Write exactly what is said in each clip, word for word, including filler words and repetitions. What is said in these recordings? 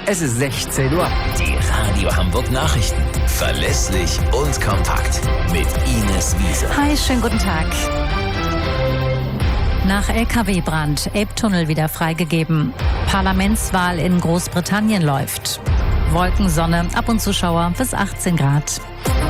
Es ist sechzehn Uhr. Die Radio Hamburg Nachrichten. Verlässlich und kompakt. Mit Ines Wiese. Hi, schönen guten Tag. Nach L K W-Brand, Elbtunnel wieder freigegeben. Parlamentswahl in Großbritannien läuft. Wolkensonne, ab und zu Schauer bis achtzehn Grad.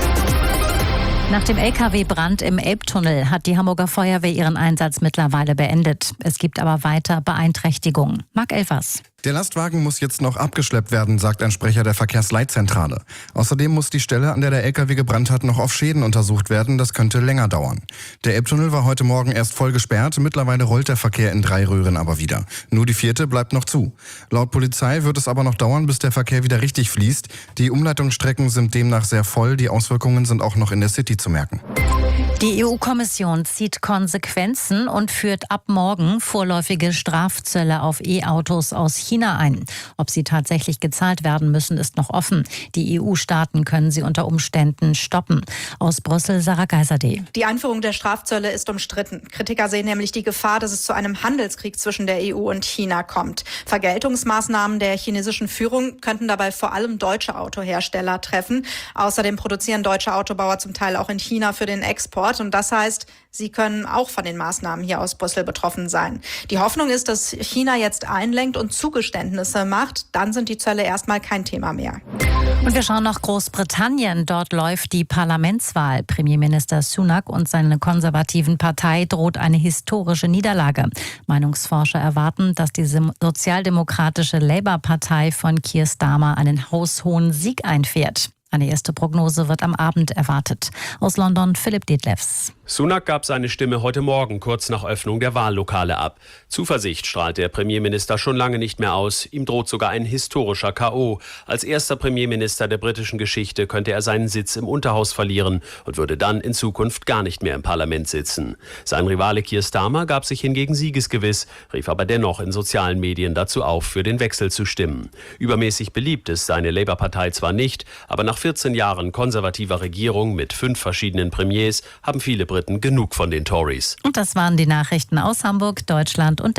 Nach dem L K W-Brand im Elbtunnel hat die Hamburger Feuerwehr ihren Einsatz mittlerweile beendet. Es gibt aber weiter Beeinträchtigungen. Marc Elfers. Der Lastwagen muss jetzt noch abgeschleppt werden, sagt ein Sprecher der Verkehrsleitzentrale. Außerdem muss die Stelle, an der der L K W gebrannt hat, noch auf Schäden untersucht werden. Das könnte länger dauern. Der Elbtunnel war heute Morgen erst voll gesperrt. Mittlerweile rollt der Verkehr in drei Röhren aber wieder. Nur die vierte bleibt noch zu. Laut Polizei wird es aber noch dauern, bis der Verkehr wieder richtig fließt. Die Umleitungsstrecken sind demnach sehr voll. Die Auswirkungen sind auch noch in der City zu merken. Die E U-Kommission zieht Konsequenzen und führt ab morgen vorläufige Strafzölle auf E-Autos aus China ein. Ob sie tatsächlich gezahlt werden müssen, ist noch offen. Die E U-Staaten können sie unter Umständen stoppen. Aus Brüssel, Sarah Geiserde. Die Einführung der Strafzölle ist umstritten. Kritiker sehen nämlich die Gefahr, dass es zu einem Handelskrieg zwischen der E U und China kommt. Vergeltungsmaßnahmen der chinesischen Führung könnten dabei vor allem deutsche Autohersteller treffen. Außerdem produzieren deutsche Autobauer zum Teil auch in China für den Export. Und das heißt, sie können auch von den Maßnahmen hier aus Brüssel betroffen sein. Die Hoffnung ist, dass China jetzt einlenkt und Zugeständnisse macht. Dann sind die Zölle erstmal kein Thema mehr. Und wir schauen nach Großbritannien. Dort läuft die Parlamentswahl. Premierminister Sunak und seine konservativen Partei droht eine historische Niederlage. Meinungsforscher erwarten, dass die sozialdemokratische Labour-Partei von Keir Starmer einen haushohen Sieg einfährt. Eine erste Prognose wird am Abend erwartet. Aus London Philipp Detlefs. Sunak gab seine Stimme heute Morgen kurz nach Öffnung der Wahllokale ab. Zuversicht strahlt der Premierminister schon lange nicht mehr aus. Ihm droht sogar ein historischer K O. Als erster Premierminister der britischen Geschichte könnte er seinen Sitz im Unterhaus verlieren und würde dann in Zukunft gar nicht mehr im Parlament sitzen. Sein Rivale Keir Starmer gab sich hingegen siegesgewiss, rief aber dennoch in sozialen Medien dazu auf, für den Wechsel zu stimmen. Übermäßig beliebt ist seine Labour-Partei zwar nicht, aber nach vierzehn Jahren konservativer Regierung mit fünf verschiedenen Premiers haben viele Briten genug von den Tories. Und das waren die Nachrichten aus Hamburg, Deutschland und